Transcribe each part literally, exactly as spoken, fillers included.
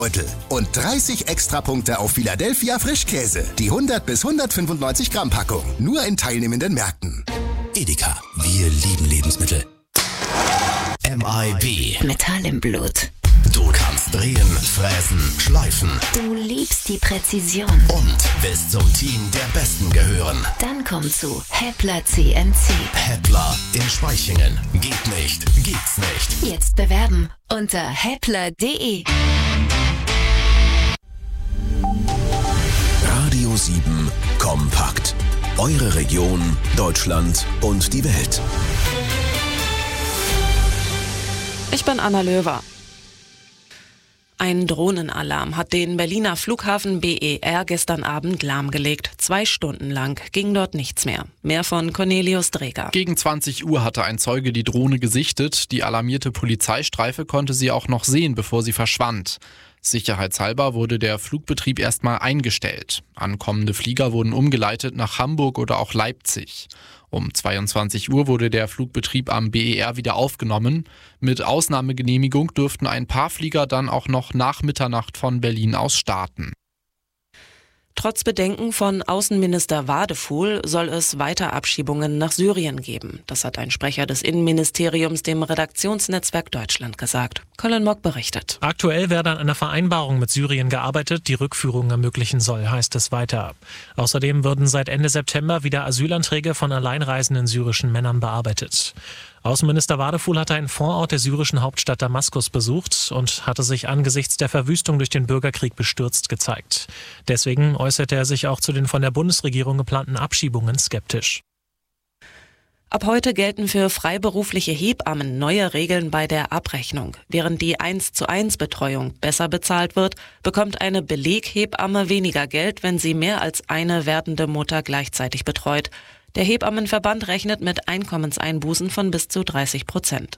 Und dreißig Extrapunkte auf Philadelphia Frischkäse. Die hundert bis hundertfünfundneunzig Gramm Packung. Nur in teilnehmenden Märkten. Edeka. Wir lieben Lebensmittel. M I B. Metall im Blut. Du kannst drehen, fräsen, schleifen. Du liebst die Präzision. Und willst zum Team der Besten gehören. Dann komm zu Heppler C N C. Heppler in Spaichingen. Geht nicht, gibt's nicht. Jetzt bewerben unter heppler punkt de. Radio sieben Kompakt. Eure Region, Deutschland und die Welt. Ich bin Anna Löwer. Ein Drohnenalarm hat den Berliner Flughafen B E R gestern Abend lahmgelegt. Zwei Stunden lang ging dort nichts mehr. Mehr von Cornelius Dreger. Gegen zwanzig Uhr hatte ein Zeuge die Drohne gesichtet. Die alarmierte Polizeistreife konnte sie auch noch sehen, bevor sie verschwand. Sicherheitshalber wurde der Flugbetrieb erstmal eingestellt. Ankommende Flieger wurden umgeleitet nach Hamburg oder auch Leipzig. Um zweiundzwanzig Uhr wurde der Flugbetrieb am B E R wieder aufgenommen. Mit Ausnahmegenehmigung durften ein paar Flieger dann auch noch nach Mitternacht von Berlin aus starten. Trotz Bedenken von Außenminister Wadefuhl soll es weiter Abschiebungen nach Syrien geben. Das hat ein Sprecher des Innenministeriums dem Redaktionsnetzwerk Deutschland gesagt. Colin Mock berichtet. Aktuell werde an einer Vereinbarung mit Syrien gearbeitet, die Rückführung ermöglichen soll, heißt es weiter. Außerdem würden seit Ende September wieder Asylanträge von alleinreisenden syrischen Männern bearbeitet. Außenminister Wadefuhl hatte einen Vorort der syrischen Hauptstadt Damaskus besucht und hatte sich angesichts der Verwüstung durch den Bürgerkrieg bestürzt gezeigt. Deswegen äußerte er sich auch zu den von der Bundesregierung geplanten Abschiebungen skeptisch. Ab heute gelten für freiberufliche Hebammen neue Regeln bei der Abrechnung. Während die eins zu eins Betreuung besser bezahlt wird, bekommt eine Beleghebamme weniger Geld, wenn sie mehr als eine werdende Mutter gleichzeitig betreut. Der Hebammenverband rechnet mit Einkommenseinbußen von bis zu dreißig Prozent.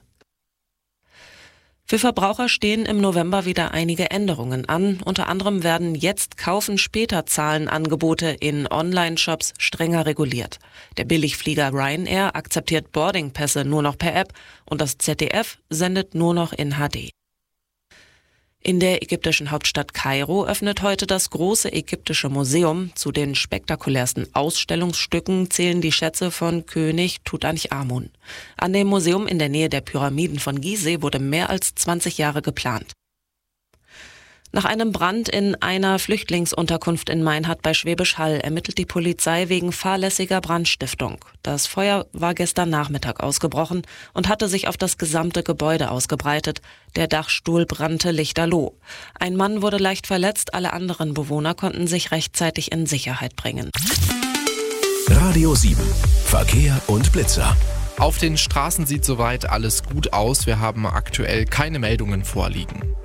Für Verbraucher stehen im November wieder einige Änderungen an. Unter anderem werden jetzt Kaufen-später-Zahlen-Angebote in Online-Shops strenger reguliert. Der Billigflieger Ryanair akzeptiert Boardingpässe nur noch per App und das Z D F sendet nur noch in H D. In der ägyptischen Hauptstadt Kairo öffnet heute das große ägyptische Museum. Zu den spektakulärsten Ausstellungsstücken zählen die Schätze von König Tutanchamun. An dem Museum in der Nähe der Pyramiden von Gizeh wurde mehr als zwanzig Jahre geplant. Nach einem Brand in einer Flüchtlingsunterkunft in Meinhard bei Schwäbisch Hall ermittelt die Polizei wegen fahrlässiger Brandstiftung. Das Feuer war gestern Nachmittag ausgebrochen und hatte sich auf das gesamte Gebäude ausgebreitet. Der Dachstuhl brannte lichterloh. Ein Mann wurde leicht verletzt, alle anderen Bewohner konnten sich rechtzeitig in Sicherheit bringen. Radio sieben. Verkehr und Blitzer. Auf den Straßen sieht soweit alles gut aus. Wir haben aktuell keine Meldungen vorliegen.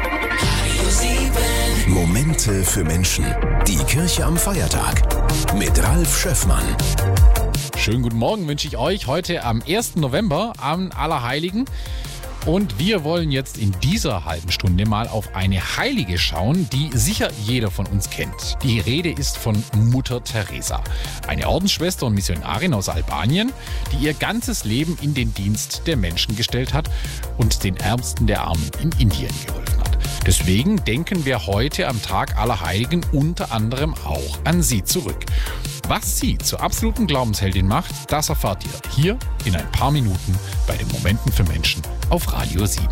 Momente für Menschen. Die Kirche am Feiertag. Mit Ralf Schöffmann. Schönen guten Morgen wünsche ich euch heute am ersten November, am Allerheiligen. Und wir wollen jetzt in dieser halben Stunde mal auf eine Heilige schauen, die sicher jeder von uns kennt. Die Rede ist von Mutter Teresa, eine Ordensschwester und Missionarin aus Albanien, die ihr ganzes Leben in den Dienst der Menschen gestellt hat und den Ärmsten der Armen in Indien geholfen hat. Deswegen denken wir heute am Tag Allerheiligen unter anderem auch an sie zurück. Was sie zur absoluten Glaubensheldin macht, das erfahrt ihr hier in ein paar Minuten bei den Momenten für Menschen auf Radio sieben.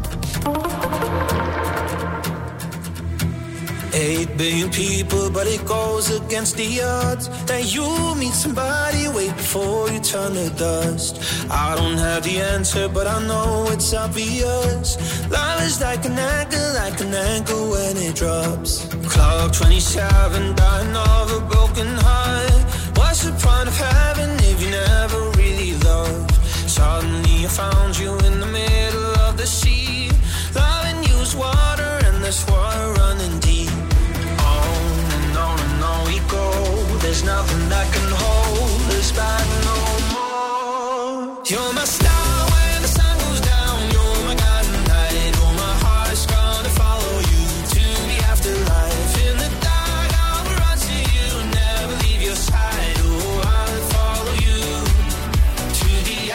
Eight billion people, but it goes against the odds that you meet somebody way before you turn to dust. I don't have the answer, but I know it's obvious. Love is like an anchor, like an anchor when it drops. Clock twenty-seven, dying of a broken heart. What's the point of having if you never really loved? Suddenly I found you in the middle of the sea. Loving you is water and there's water running deep. On and on and on we go. There's nothing that can hold us back no more. You're my star when the sun goes down. You're my guiding light. Oh, my heart's gonna follow you to the afterlife. In the dark I'll run to you, never leave your side. Oh, I'll follow you to the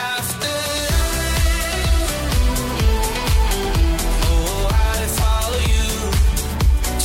afterlife. Oh, I'll follow you.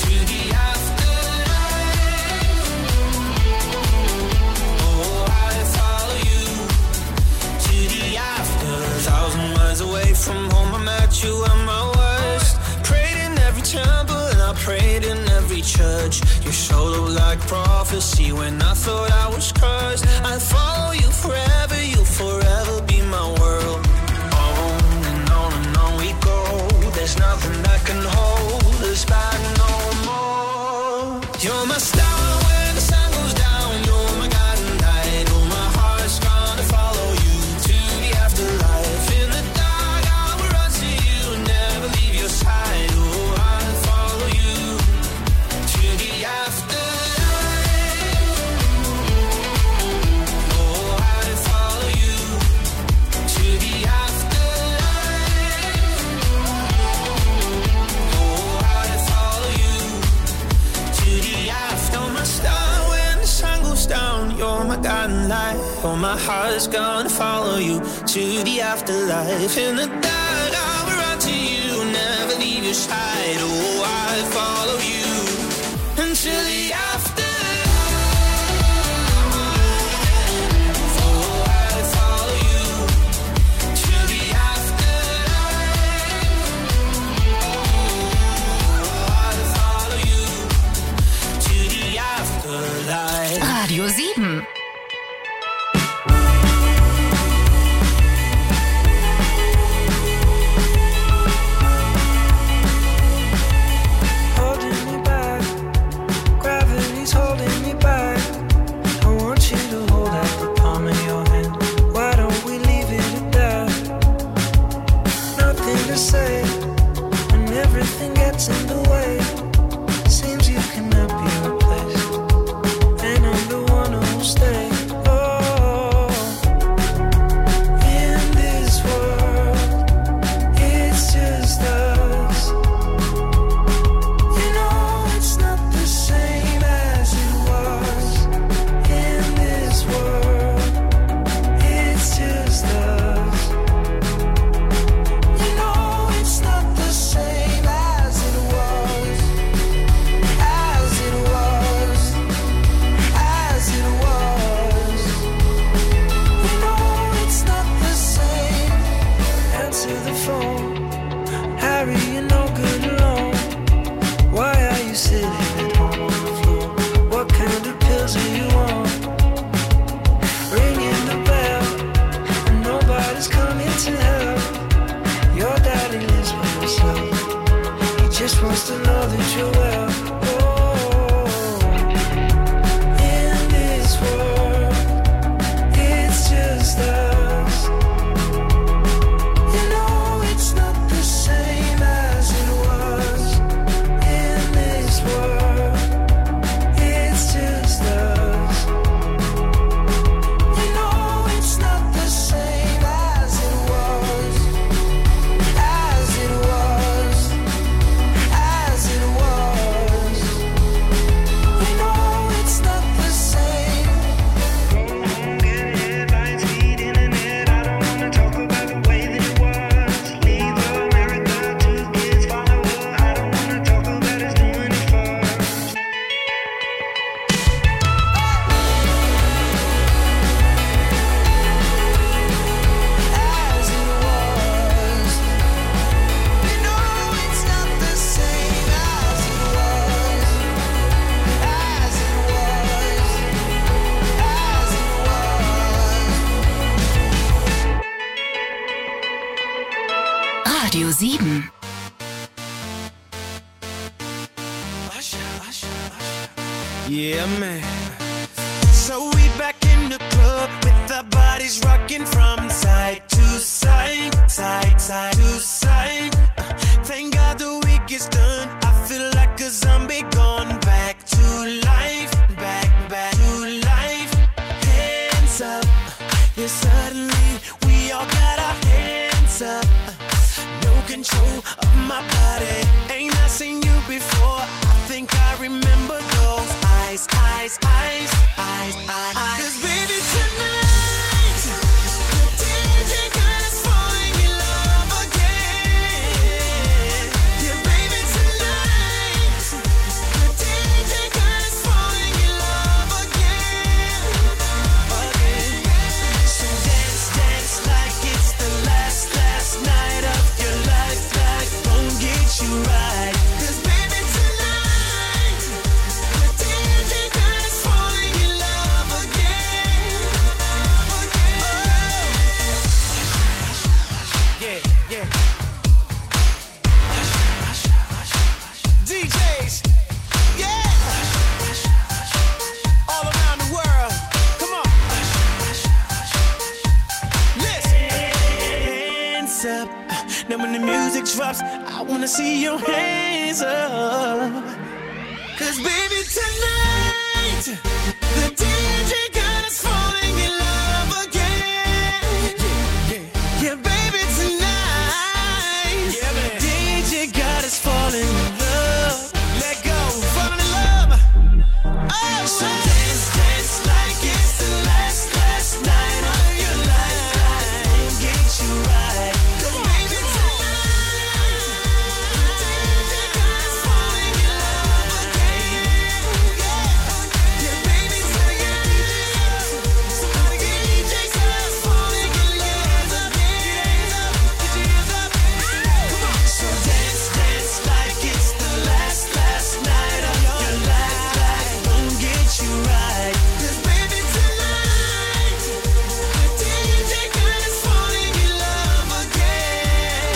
prayed in every church. You showed up like prophecy when I thought I was cursed. I follow you forever, you'll forever be my world. On and on and on we go. There's nothing that can hold us back no more. You're my star when the sun goes down. You're my guiding light. Oh, my heart's gonna follow you to the afterlife. In the dark I will run to you, never leave your side. Oh, I'll follow you to the afterlife. Oh, I'll follow you to the afterlife. Oh, I'll follow you to the after. You're my star when the sun goes down. You're my guiding light. Oh, my heart's gonna follow you to the afterlife. In the dark I will run to you, never leave your side. Oh, I'll follow you until the afterlife. Oh, I'll follow you to the afterlife. Oh, I'll follow you to the afterlife. Radio sieben. Holding me back, gravity's holding me back. I want you to hold out the palm of your hand. Why don't we leave it at that? Nothing to say when everything gets in the way. Seems you cannot be replaced, and I'm the one who'll stay. Oh, in this world, it's just us. You know it's not the same as it was. In this world, it's just us. You know it's not the same as it was. As it was. As it was. You know it's not the same. Answer the phone. Harry, you're no good alone. Why are you sitting at home on the floor? What kind of pills are you on? Ringing the bell, and nobody's coming to help. Your daddy lives by himself. He just wants to know that you're well. Oh, in this world, it's just us. You know it's not the same as it was. In this world, it's just us. You know it's not the same as it was. As it was. As it was. You know it's not the same. Get headlines, feed internet. I don't wanna talk about the way that it was. Leave America to his follower. I don't wanna talk about us doing it first. As it was. You know it's not the same as it was. As it was. As it was. Radio sieben. Yeah, man. So we back in the club with our bodies rocking from side to side, side, side to side. Uh, Thank God the week is done. I feel like a zombie gone back to life, back, back to life. Hands up, yeah, suddenly we all got our hands up. No control of my body. Ain't I seen you before? I think I remember those eyes, eyes, eyes, eyes, eyes. 'Cause baby tonight, the D J got us falling in love again. Yeah, baby tonight, the D J got us falling in love again, again. So dance, dance like it's the last, last night of your life. Like, don't get you right. 'Cause baby tonight. it drops, I wanna see your hands up. Cause baby tonight, the D J God is falling in love again. Yeah, yeah, yeah baby tonight, yeah, man. D J God is falling in love. Let go, falling in love. Oh, so dance, dance like it's the last, last night of your life. Get you right. Cause baby tonight, D J God is falling in love again. Yeah, baby tonight, somebody get D J God is falling in love again. Get your hands up, come on. So dance, dance like it's the last, last night of your life. Won't get you right. Cause baby tonight, the D J God is falling in love again.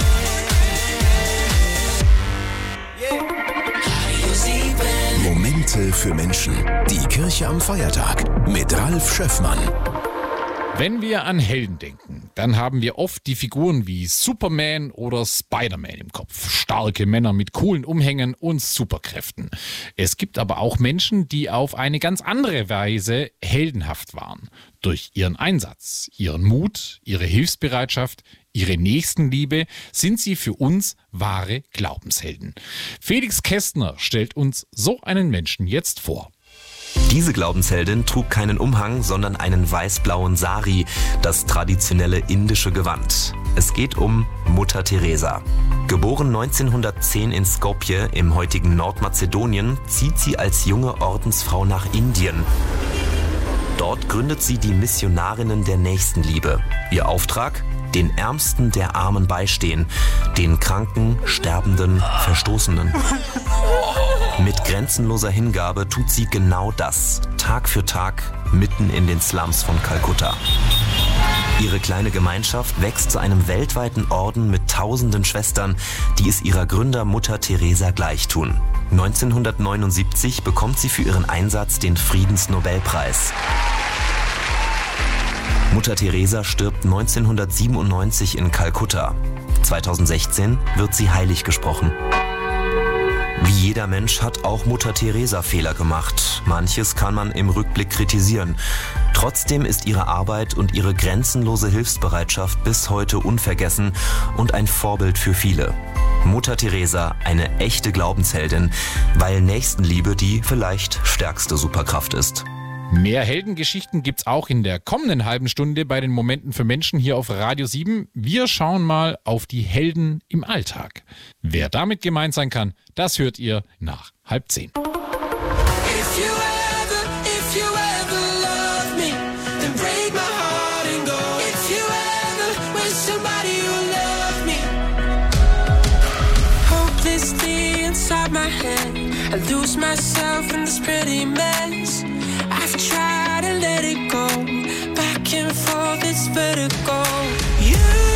Yeah. Momente für Menschen. Die Kirche am Feiertag mit Ralf Schöffmann. Wenn wir an Helden denken, dann haben wir oft die Figuren wie Superman oder Spider-Man im Kopf. Starke Männer mit coolen Umhängen und Superkräften. Es gibt aber auch Menschen, die auf eine ganz andere Weise heldenhaft waren. Durch ihren Einsatz, ihren Mut, ihre Hilfsbereitschaft, ihre Nächstenliebe sind sie für uns wahre Glaubenshelden. Felix Kästner stellt uns so einen Menschen jetzt vor. Diese Glaubensheldin trug keinen Umhang, sondern einen weiß-blauen Sari, das traditionelle indische Gewand. Es geht um Mutter Teresa. Geboren neunzehnhundertzehn in Skopje im heutigen Nordmazedonien, zieht sie als junge Ordensfrau nach Indien. Dort gründet sie die Missionarinnen der Nächstenliebe. Ihr Auftrag? Den Ärmsten der Armen beistehen, den Kranken, Sterbenden, Verstoßenen. Mit grenzenloser Hingabe tut sie genau das, Tag für Tag, mitten in den Slums von Kalkutta. Ihre kleine Gemeinschaft wächst zu einem weltweiten Orden mit tausenden Schwestern, die es ihrer Gründer Mutter Teresa gleichtun. neunzehnhundertneunundsiebzig bekommt sie für ihren Einsatz den Friedensnobelpreis. Mutter Teresa stirbt neunzehnhundertsiebenundneunzig in Kalkutta. zweitausendsechzehn wird sie heilig gesprochen. Wie jeder Mensch hat auch Mutter Teresa Fehler gemacht. Manches kann man im Rückblick kritisieren. Trotzdem ist ihre Arbeit und ihre grenzenlose Hilfsbereitschaft bis heute unvergessen und ein Vorbild für viele. Mutter Teresa, eine echte Glaubensheldin, weil Nächstenliebe die vielleicht stärkste Superkraft ist. Mehr Heldengeschichten gibt's auch in der kommenden halben Stunde bei den Momenten für Menschen hier auf Radio sieben. Wir schauen mal auf die Helden im Alltag. Wer damit gemeint sein kann, das hört ihr nach halb zehn. I've tried to let it go, back and forth it's vertigo. You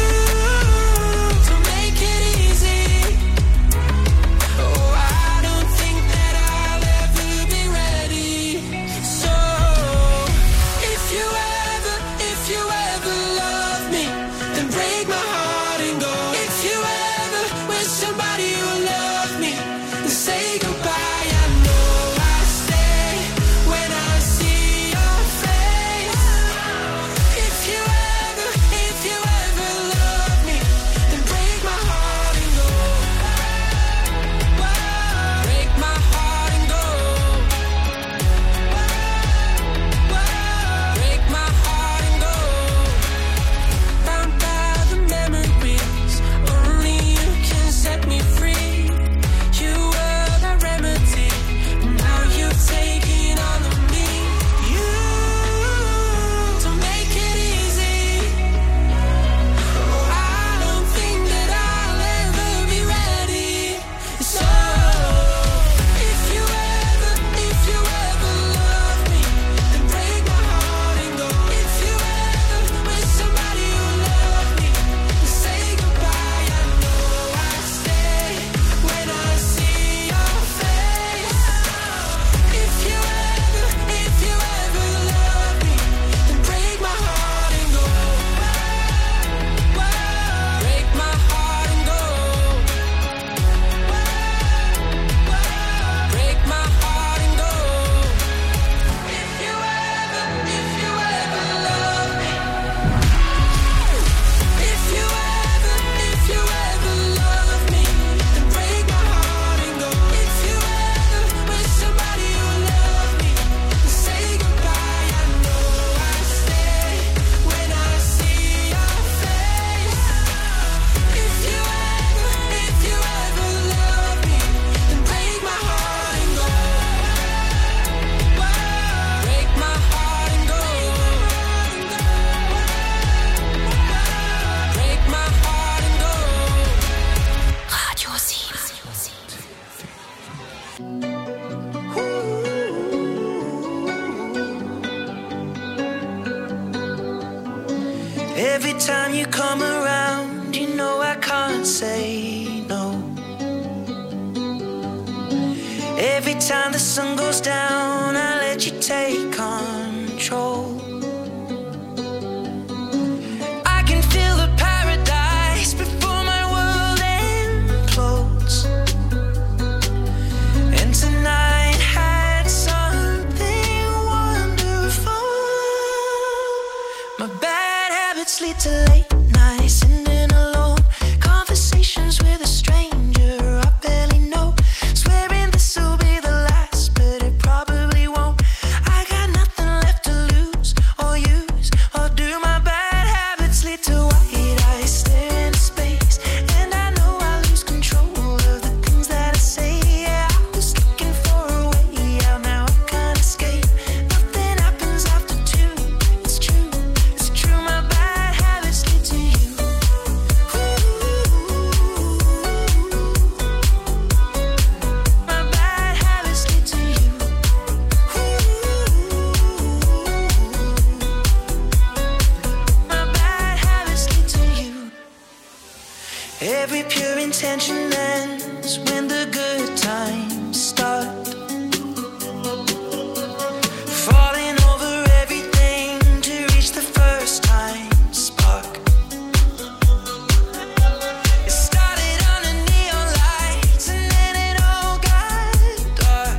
don't make it easy. Oh, I don't think that I'll ever be ready. So, if you ever, if you ever love me, then break my heart and go. If you ever wish somebody who loved me, then say goodbye. If you ever Every time you come around, you know I can't say no. Every time the sun goes down, I let you take control. I can feel the paradise before my world implodes. And tonight had something wonderful. My bad habits lead to late nights, sitting alone, conversations with a stranger I barely know, swearing this will be the last, but it probably won't. I got nothing left to lose or use or do. My bad habits lead to white eyes staring into space, and I know I lose control of the things that I say. Yeah, I was looking for a way out, now I can't escape. Nothing happens after two. It's true, it's true. My bad habits lead to you. My bad habits lead to you. My bad habits lead to you. Every pure intention ends when the good times start. Falling over everything to reach the first time spark. It started under neon lights and then it all got dark.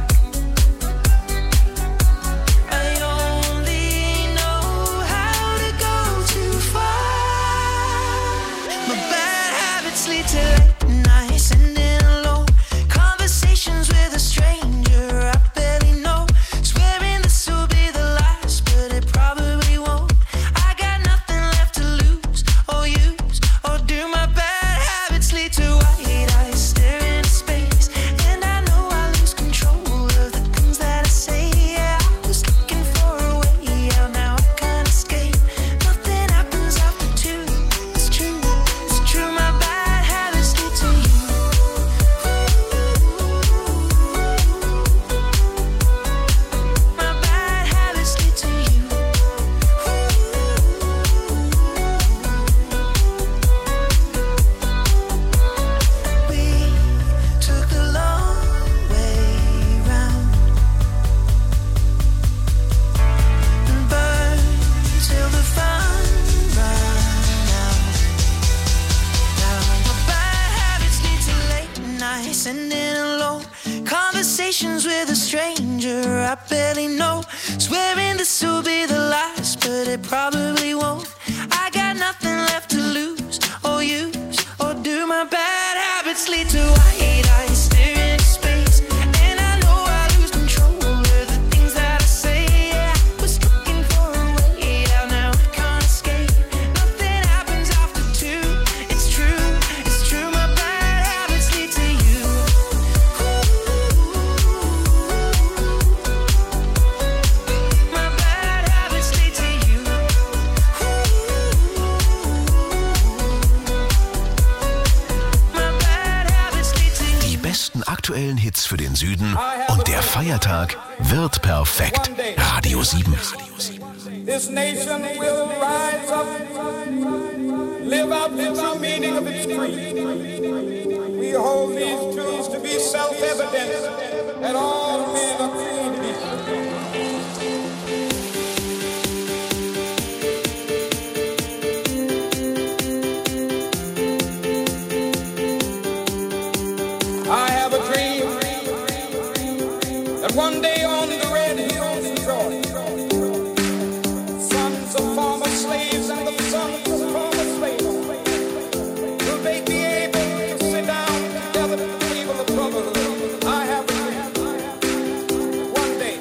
I only know how to go too far. My bad habits lead to late nights, sitting alone, conversations with a stranger I barely know, swearing this will be the last, but it probably won't. I got nothing left to lose or use or do. My bad habits lead to white eyes staring into space, and I know I lose control of the things that I say. Yeah, I was looking for a way out, now I can't escape. Nothing happens after two. It's true, it's true. My bad habits lead to you. My bad habits lead to you. We took the long way round and burned till the fun ran out. Now my bad habits lead to late nights, sitting alone, conversations with a stranger I barely know, swearing this will be the last, but it probably won't. I got nothing left to lose or use or do. My bad habits lead to white eyes staring into space, and I know I lose control of the things that I say. Yeah, I was looking for a way out, now I can't escape. Nothing happens after two. It's true, it's true. My bad habits lead to you. My bad habits lead to you. My bad habits lead to you. Die besten aktuellen Hits für den Süden und der Feiertag wird perfekt. Radio sieben. This nation will rise up, live out the true meaning of its creed. We hold these truths to be self-evident that all men are created equal. I have a dream that one day on the red hills of Georgia, sons of former slaves and the sons of former slaves will they be able to sit down together at the table of brotherhood. I have a dream. One day.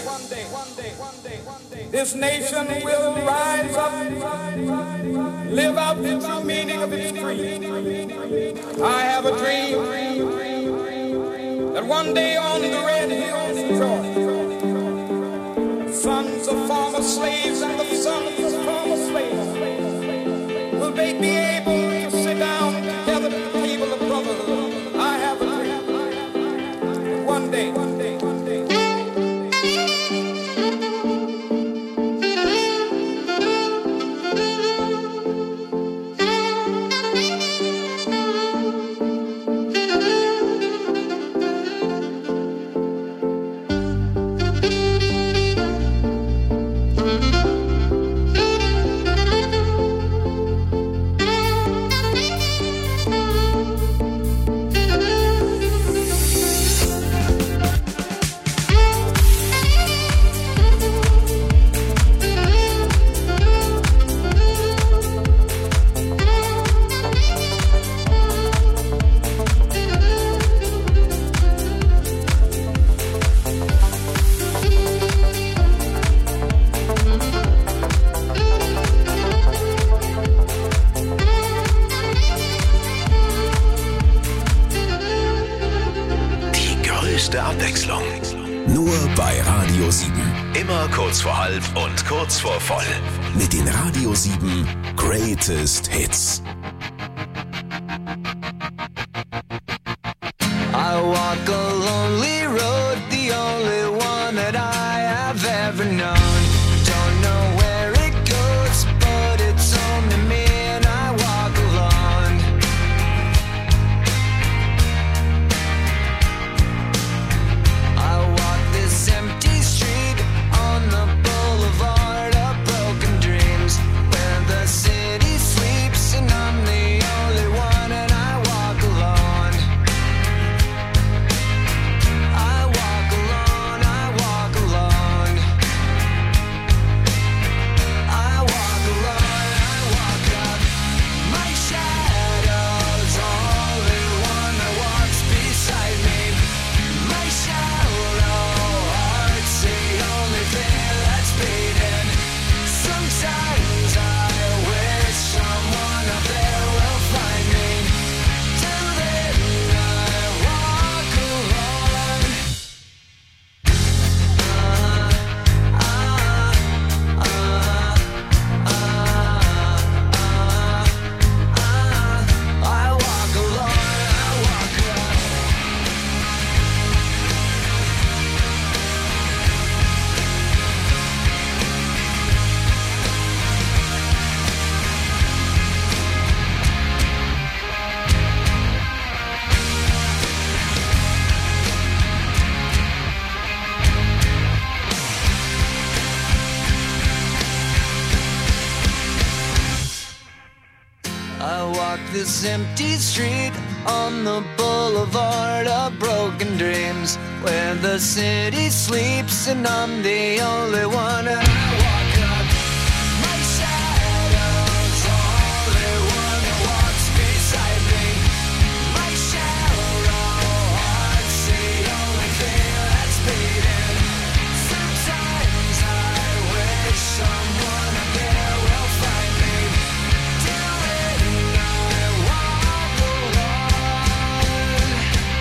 this nation will rise up, live out the true meaning of its creed. I have a dream that one day on the red hills of Georgia, sons of former slaves and the sons of former slaves will they be able to sit down together at the table of brotherhood. I have a dream that one day, one day, one day. Abwechslung. Nur bei Radio sieben. Immer kurz vor halb und kurz vor voll. Mit den Radio sieben Greatest Hits. I walk a lonely road, the only one that I have ever known. Don't know where it goes, but it's home to me and I walk alone. I walk this empty street on the boulevard of broken dreams, where the city sleeps and I'm the only one and I walk alone. I walk alone, I walk alone. I walk alone, I walk up. My shadow's only one that walks beside me. My shallow heart's the only thing that's beating. Sometimes I wish someone up there will find me. Till then I walk alone. I walk alone, I walk alone. I walk this empty street on the boulevard of broken dreams, where the city sleeps and I'm the only one. And I walk up. My shadow's only one that walks beside me. My shallow heart's the only thing that's beating. Sometimes I wish someone up there will find me. Till then I walk alone.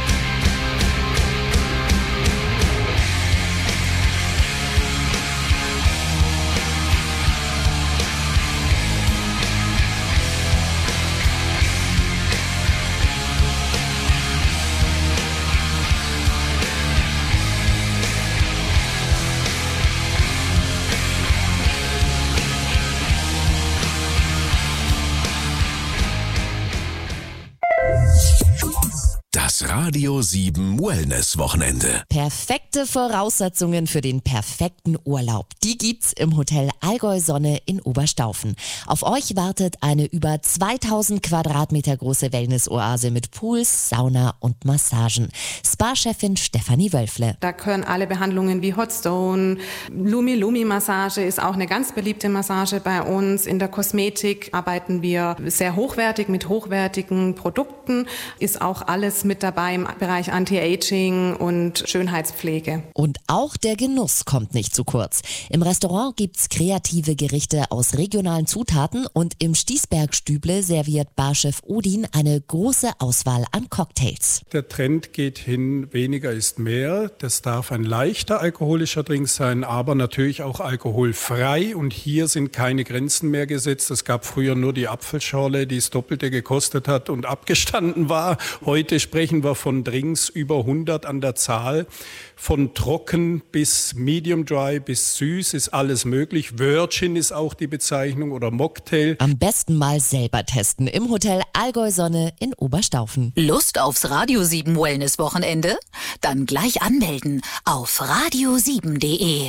Das Radio sieben Wellness Wochenende. Perfekte Voraussetzungen für den perfekten Urlaub. Die gibt's im Hotel Allgäu Sonne in Oberstaufen. Auf euch wartet eine über zweitausend Quadratmeter große Wellness-Oase mit Pools, Sauna und Massagen. Spa-Chefin Stefanie Wölfle. Da können alle Behandlungen wie Hotstone, Lumi-Lumi-Massage ist auch eine ganz beliebte Massage bei uns. In der Kosmetik arbeiten wir sehr hochwertig mit hochwertigen Produkten. Ist auch alles mit dabei, dabei im Bereich Anti-Aging und Schönheitspflege. Und auch der Genuss kommt nicht zu kurz. Im Restaurant gibt's kreative Gerichte aus regionalen Zutaten und im Stiesberg-Stüble serviert Barchef Odin eine große Auswahl an Cocktails. Der Trend geht hin, weniger ist mehr. Das darf ein leichter alkoholischer Drink sein, aber natürlich auch alkoholfrei. Und hier sind keine Grenzen mehr gesetzt. Es gab früher nur die Apfelschorle, die das Doppelte gekostet hat und abgestanden war. Heute sprechen wir von Drinks über hundert an der Zahl. Von trocken bis medium dry bis süß ist alles möglich. Virgin ist auch die Bezeichnung oder Mocktail. Am besten mal selber testen im Hotel Allgäu Sonne in Oberstaufen. Lust aufs Radio sieben Wellness Wochenende? Dann gleich anmelden auf radio sieben punkt de.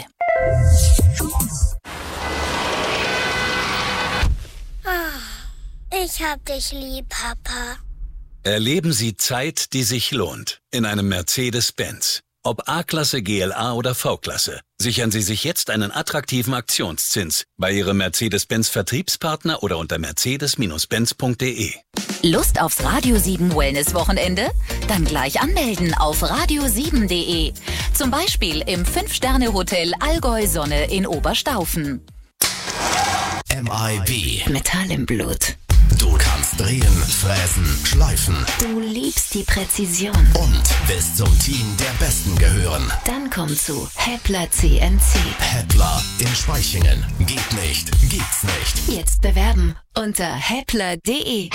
Ich hab dich lieb, Papa. Erleben Sie Zeit, die sich lohnt. In einem Mercedes-Benz. Ob A-Klasse, G L A oder V-Klasse. Sichern Sie sich jetzt einen attraktiven Aktionszins bei Ihrem Mercedes-Benz Vertriebspartner oder unter mercedes Bindestrich benz punkt de. Lust aufs Radio sieben Wellness Wochenende? Dann gleich anmelden auf radio sieben punkt de. Zum Beispiel im fünf Sterne Hotel Allgäu Sonne in Oberstaufen. M I B. Metall im Blut. Du kannst drehen, fräsen, schleifen. Du liebst die Präzision. Und willst zum Team der Besten gehören. Dann komm zu Heppler C N C. Heppler in Spaichingen. Geht nicht, gibt's nicht. Jetzt bewerben unter heppler punkt de.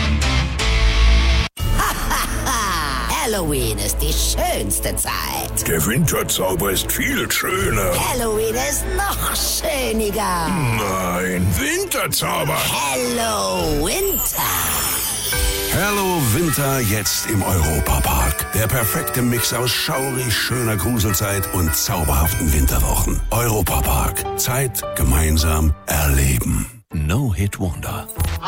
Halloween ist die schönste Zeit. Der Winterzauber ist viel schöner. Halloween ist noch schöniger. Nein, Winterzauber. Hello Winter. Hello Winter jetzt im Europapark. Der perfekte Mix aus schaurig schöner Gruselzeit und zauberhaften Winterwochen. Europapark. Zeit gemeinsam erleben. No Hit Wonder.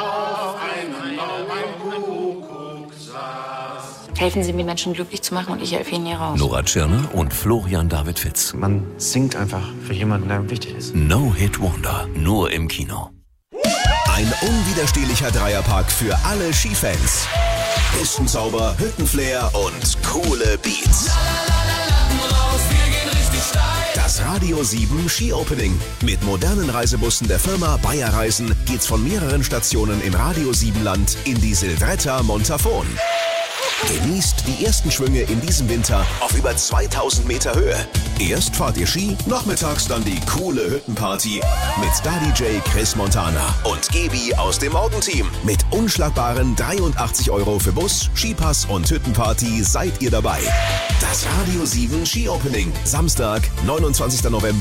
Helfen Sie mir, Menschen glücklich zu machen und ich helfe Ihnen hier raus. Nora Tschirner und Florian David Fitz. Man singt einfach für jemanden, der wichtig ist. No Hit Wonder. Nur im Kino. Ein unwiderstehlicher Dreierpark für alle Skifans. Pistenzauber, Hüttenflair und coole Beats. Das Radio sieben Ski-Opening. Mit modernen Reisebussen der Firma Bayer Reisen geht's von mehreren Stationen im Radio sieben Land in die Silvretta Montafon. Genießt die ersten Schwünge in diesem Winter auf über zweitausend Meter Höhe. Erst fahrt ihr Ski, nachmittags dann die coole Hüttenparty mit Star-D J Chris Montana und Gebi aus dem Morgenteam. Mit unschlagbaren dreiundachtzig Euro für Bus, Skipass und Hüttenparty seid ihr dabei. Das Radio sieben Ski-Opening. Samstag, neunundzwanzigster November.